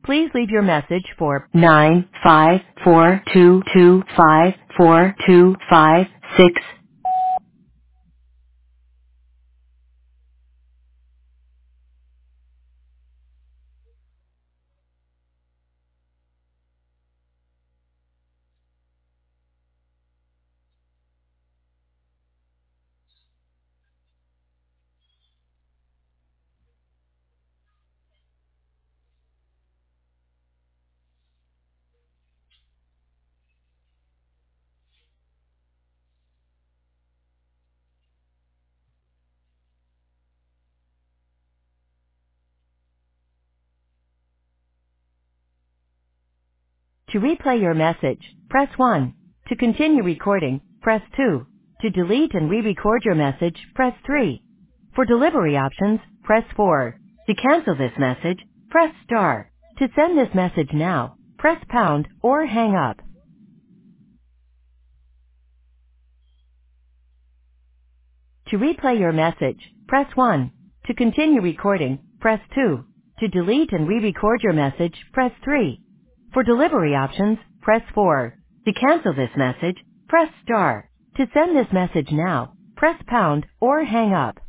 Please leave your message for 95422542556. To replay your message, press 1. To continue recording, press 2. To delete and re-record your message, press 3. For delivery options, press 4. To cancel this message, press star. To send this message now, press pound or hang up. To replay your message, press 1. To continue recording, press 2. To delete and re-record your message, press 3. For delivery options, press 4. To cancel this message, press star. To send this message now, press pound or hang up.